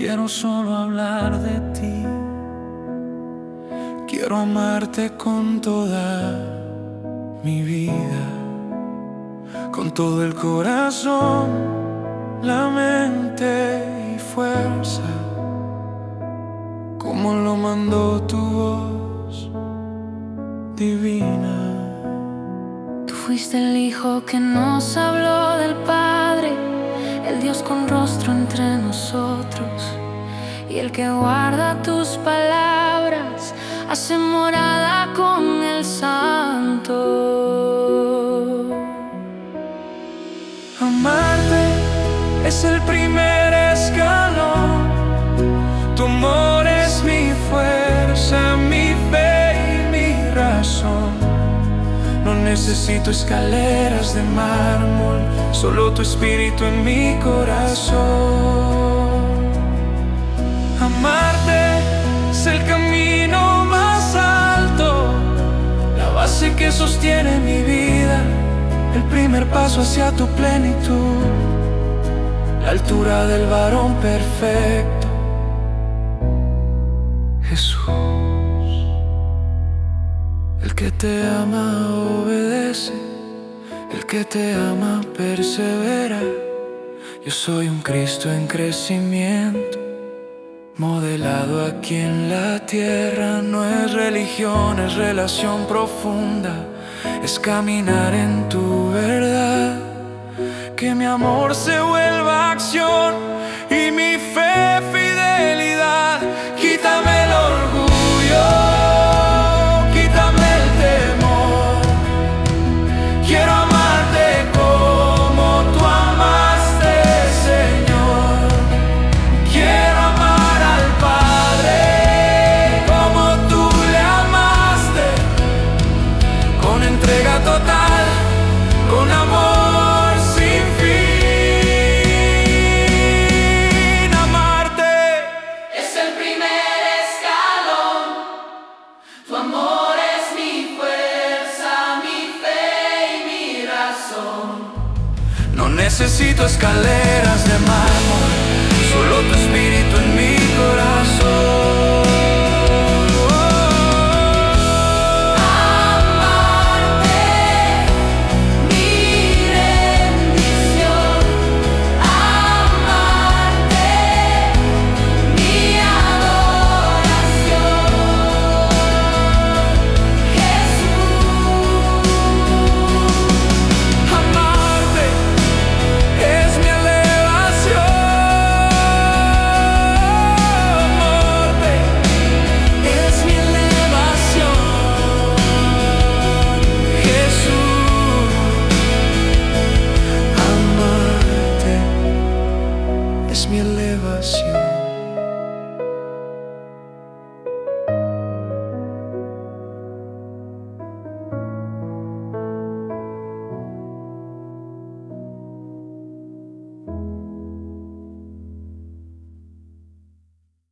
quiero solo hablar de ti. Quiero amarte con toda mi vida, con todo el corazón, la mente y fuerza, como lo mandó tu voz divina. Tú fuiste el Hijo que nos habló del Padre, el Dios con rostro entre nosotros, y el que guarda tus palabras hace morada con el Santo. Amarte es el primer escalón, tu amor es mi fuerza, mi fe y mi razón. No necesito escaleras de mármol, solo tu espíritu en mi corazón. Amarte es el camino más alto, la base que sostiene mi vida, el primer paso hacia tu plenitud, la altura del varón perfecto, Jesús. El que te ama obedece, el que te ama persevera. Yo soy un Cristo en crecimiento, modelado aquí en la tierra. No es religión, es relación profunda, es caminar en tu verdad. Que mi amor se vuelva acción y mi fe fidelidad. Quítame el orgullo, quítame el temor. Quiero amarte como tú amaste, Señor. Quiero amar al Padre como tú le amaste, con entrega total, con amor sin fin. Amarte Es el primer escalón, tu amor es mi fuerza, mi fe y mi razón. no necesito escaleras de mármol,